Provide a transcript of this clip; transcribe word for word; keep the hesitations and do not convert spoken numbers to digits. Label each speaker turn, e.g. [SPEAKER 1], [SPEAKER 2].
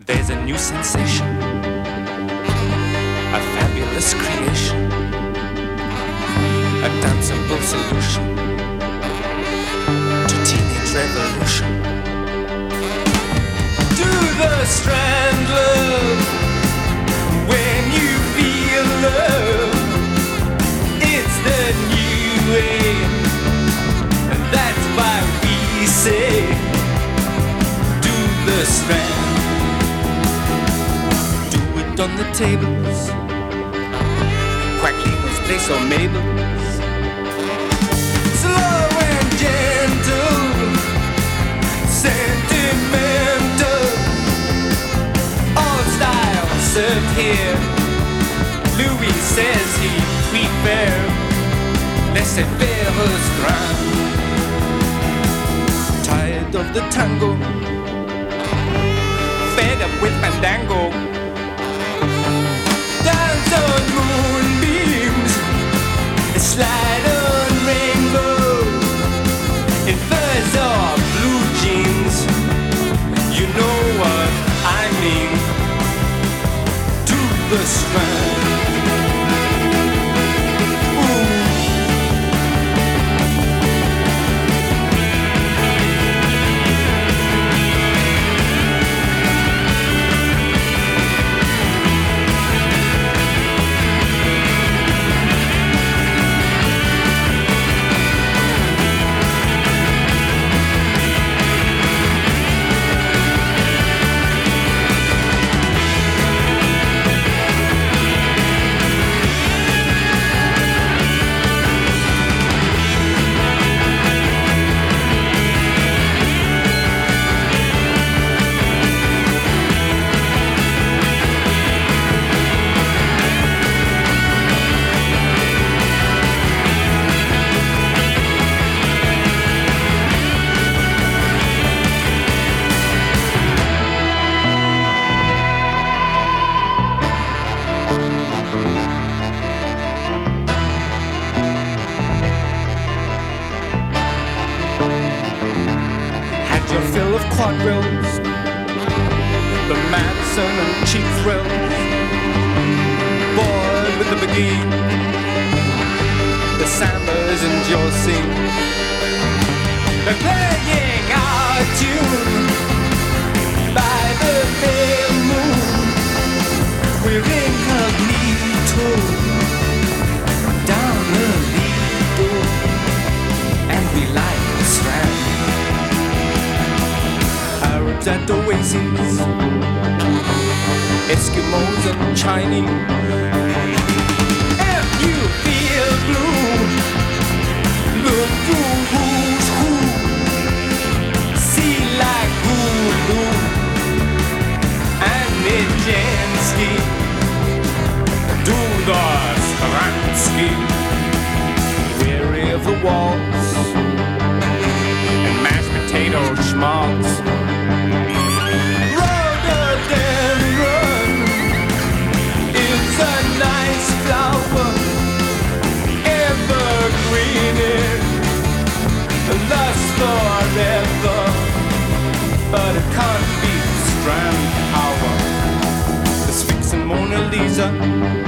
[SPEAKER 1] There's a new sensation, a fabulous creation, a danceable solution to teenage revolution. Do the strand love when you feel love. It's the new way, and that's why we say do the strand. On the tables, Quackle's place or Mabel's. Slow and gentle, sentimental, all styles served here. Louis says he prefer laissez-faire restaurant. Tired of the tango, fed up with fandango. Dance on moonbeams, slide on rainbow, in furs or blue jeans. You know what I mean. To the strand. Your fill of quadrilles, the Madison and cheap thrills, bored with the beguine, the sambas and your scene. They're playing our tune by the pale moon. We're incognito down the Lido, and we like the Strand. Arabs at oases, Eskimos and Chinese. If you feel blue, look through who's who. See like Hulu and Nijinsky. Do the Stransky. Weary of the waltz and mashed potato schmaltz. Forever, but it can't be Strand power. The Sphinx and Mona Lisa